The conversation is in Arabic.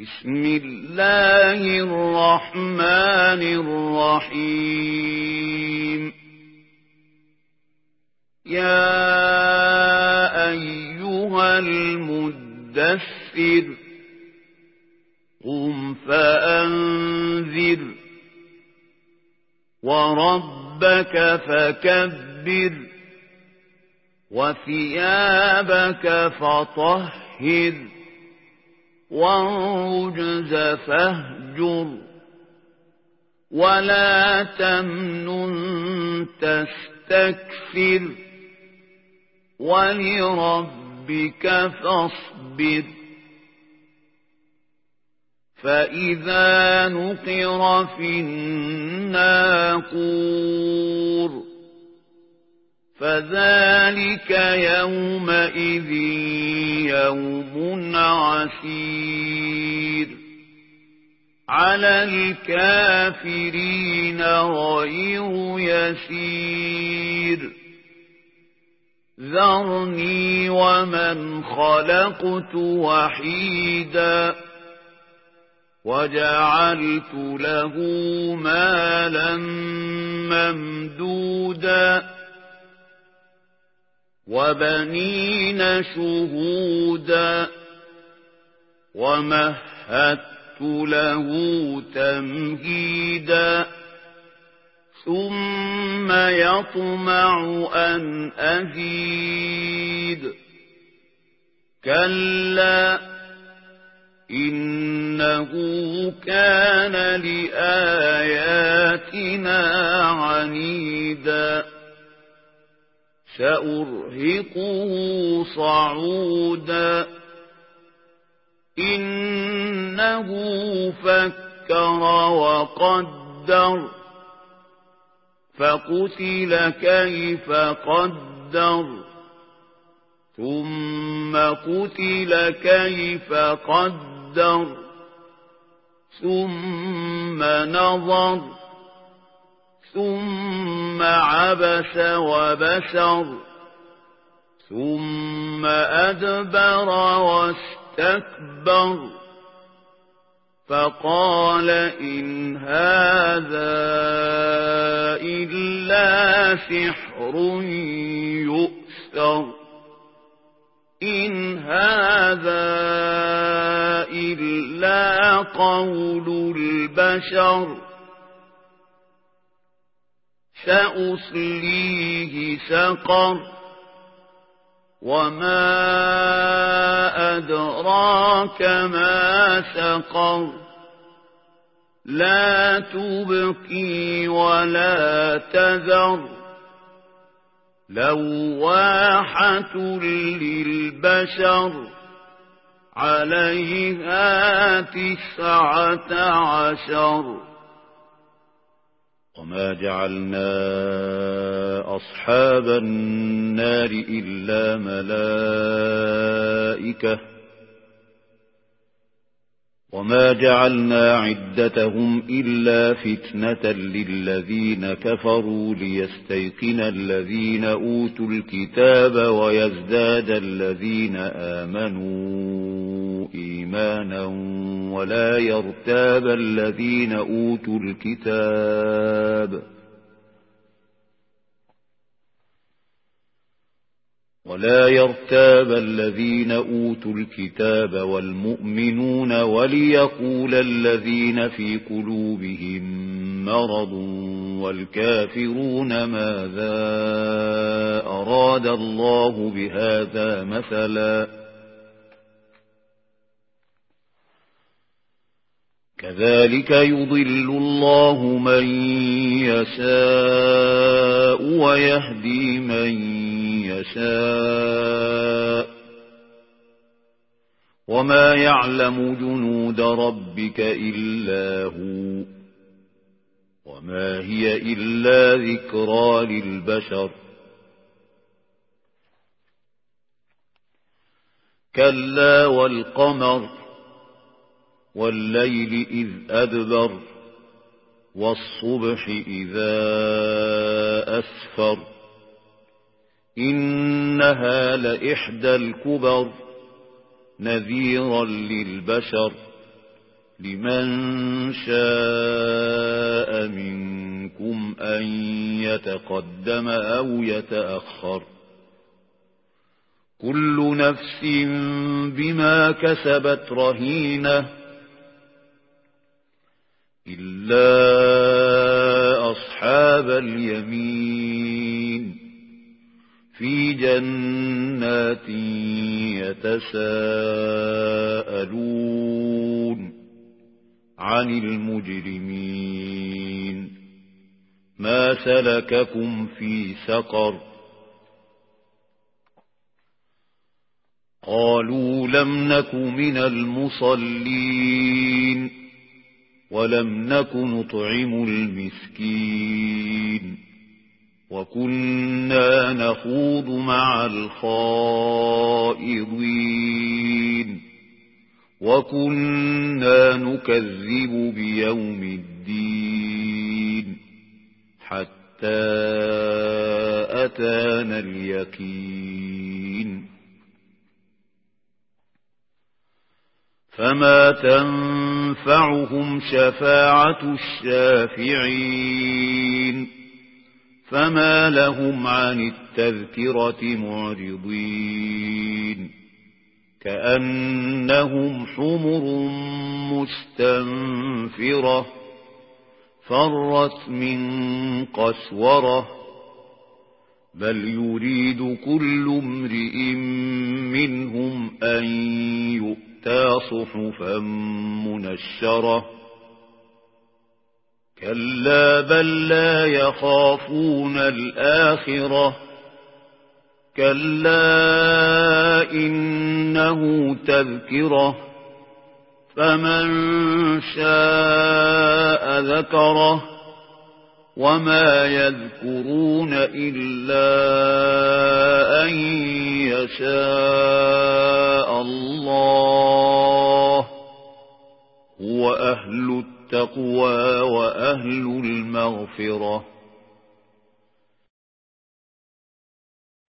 بسم الله الرحمن الرحيم يا أيها المدثر قم فأنذر وربك فكبر وثيابك فطهر والرجز فاهجر ولا تمنن تستكثر ولربك فاصبر فإذا نقر في الناقور فذلك يومئذ يوم عسير على الكافرين غير يسير ذرني ومن خلقت وحيدا وجعلت له مالا ممدودا وبنين شهودا ومهدت له تمهيدا ثم يطمع أن أزيد كلا إنه كان لآياتنا عنيدا سأرهقه صعودا إنه فكر وقدر فقتل كيف قدر ثم قتل كيف قدر ثم نظر ثم عبس وبسر ثم أدبر واستكبر فقال إن هذا إلا سحر يؤثر إن هذا إلا قول البشر سأصليه سقر وما أدراك ما سقر لا تبقي ولا تذر لواحة للبشر عليها 19 وما جعلنا أصحاب النار إلا ملائكة وما جعلنا عدتهم إلا فتنة للذين كفروا ليستيقن الذين أوتوا الكتاب ويزداد الذين آمنوا إيمانا ولا يرتاب الذين أوتوا الكتاب والمؤمنون وليقول الذين في قلوبهم مرض والكافرون ماذا أراد الله بهذا مثلا كذلك يضل الله من يشاء ويهدي من يشاء وما يعلم جنود ربك إلا هو وما هي إلا ذكرى للبشر كلا والقمر والليل إذ أدبر والصبح إذا أسفر إنها لإحدى الكبر نذيرا للبشر لمن شاء منكم أن يتقدم أو يتأخر كل نفس بما كسبت رهينة إلا أصحاب اليمين في جنات يتساءلون عن المجرمين ما سلككم في سقر قالوا لم نك من المصلين ولم نك نطعم المسكين وكنا نخوض مع الخائضين وكنا نكذب بيوم الدين حتى أتانا اليقين فما تنفعهم شفاعة الشافعين فما لهم عن التذكرة معرضين كأنهم حمر مستنفرة فرت من قسورة بل يريد كل امرئ منهم أن يؤتى صحفا منشرة كلا بل لا يخافون الآخرة كلا إنه تذكرة فمن شاء ذكره وما يذكرون إلا أن يشاء الله هو أهل التقوى وأهل المغفرة